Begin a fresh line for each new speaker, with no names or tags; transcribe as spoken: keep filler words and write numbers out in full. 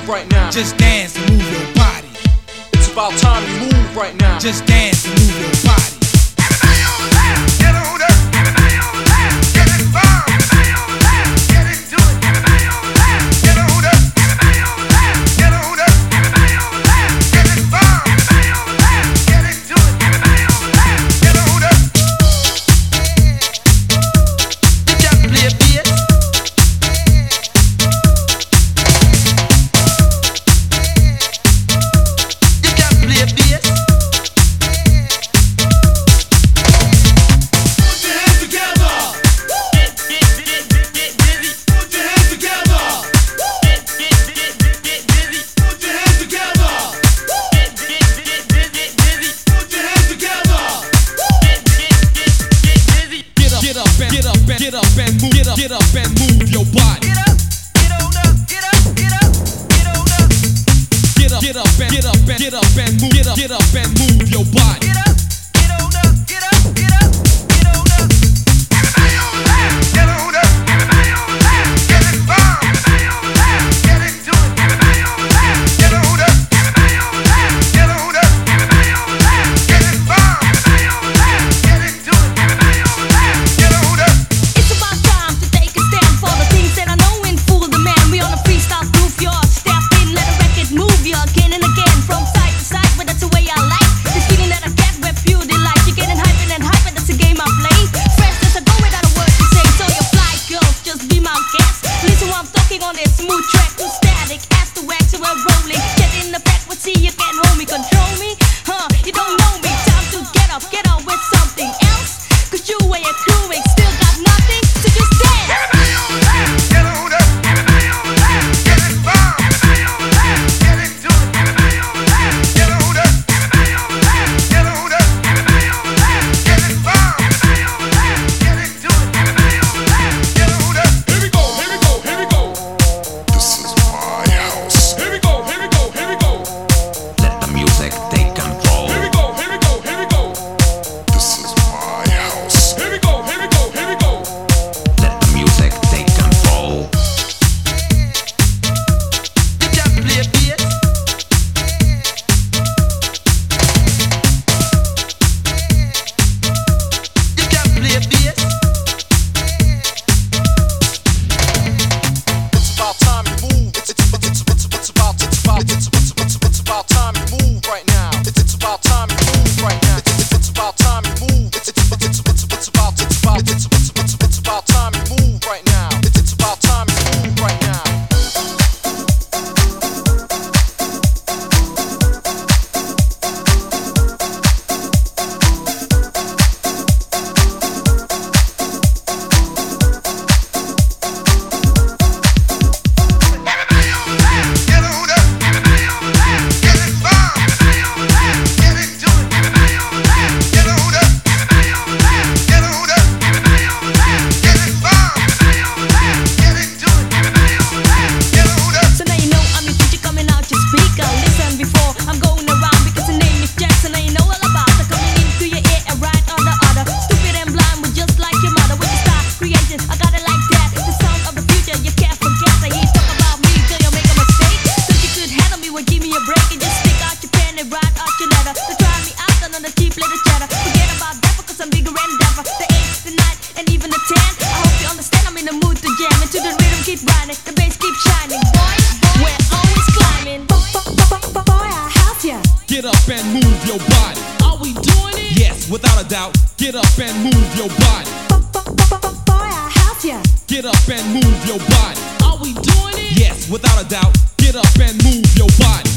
move right now.
Just dance and move your body.
It's about time you move right now.
Just dance and move your body.
Everybody on that, get on up. Everybody on that, get involved. Everybody on that, get into it. Everybody on that, get on up. Everybody on that, get on up. Everybody on that, get involved. Everybody on that, get into it. Everybody on that, get on up. You can play bass. You can play bass.
Get up and move, get up, get up and move your body.
Get up, get on up, get up, get up, get on up.
Get up, get up and get up and get up and move, get up, get up and move your body.
Get up, get on up, get up, get up, get on up. Everybody on that, get on up. Everybody on that, get involved. Everybody on that, get into it. Everybody on that, get on up. Everybody on that, get on up. Everybody on that, get involved. Everybody on that, get into it. Everybody on that, get on up.
It's about time to take a stand for the things that I know in full demand. We on a freestyle groove, your step in, let a record move you again and again from side to side, but that's the way I like. This feeling that I get with pure delight. You're getting hyper and hyper, that's a game I play. Fresh as I go without a word to say, so you fly girls, just be my guest. Listen while I'm talking on this smooth track, too static, as the wax, so we're rolling. Get in the frequency, you can't hold me, control me, huh? You don't know me, time to get up, get on with something else. Cause you where you're crewing, still got nothing, so just dance.
Everybody on that, get on up. Everybody on that, get involved. Everybody on that, get into it. Everybody on that, get on up. Everybody on that, get on up. Everybody on that, get involved. Everybody on that, get into it. Everybody on that, get on up.
Here we go, here we go, here we go.
This is my house.
Here we go, here we go, here we go.
Let the music take control.
Here we go, here we go, here we go.
This is my house.
Here we go, here we go, here we go.
Let the music take control.
You can play bass. You can play bass.
It's about time you move. It's it's it's it's, it's, it's about it's about it's it's it's it's about time you move right now. It's it's about time you move right now. It's it's it's about time you move. It's it's it's it's it's it's about it's about it's it's it's it's about time you move right now. It's it's about time you move right now.
Everybody on that, get on up. Everybody on that, get involved. Everybody on that, get into it. Everybody on that, get on up. Everybody on that, get on up. Everybody on that, get involved. Everybody on that, get into it. Everybody on that, get on up.
So now you know I'm your teacher coming out your speaker. Listen before I'm going around because the name is Jackson. Now you know all about the coming into your ear and right on the other. Stupid and blind, but just like your mother with the star creation. I got it like that. The sound of the future, you can't forget. I ain't talk about me till you make a mistake. Thought you could handle me, well give me a break and just stick out your pen and write out your letter. To try me out on the cheap little cheddar. Forget about that because I'm bigger and dapper. The eight, the nine, and even the ten. I hope you understand I'm in the mood to jam. And to the rhythm keep grinding, the bass keep shining. Boy, we're always climbing. Boy, I help ya.
Get up and move your body.
Are we doing it?
Yes, without a doubt. Get up and move your body.
Boy, I help ya.
Get up and move your body.
Are we doing it?
Yes, without a doubt. Get up and move your body.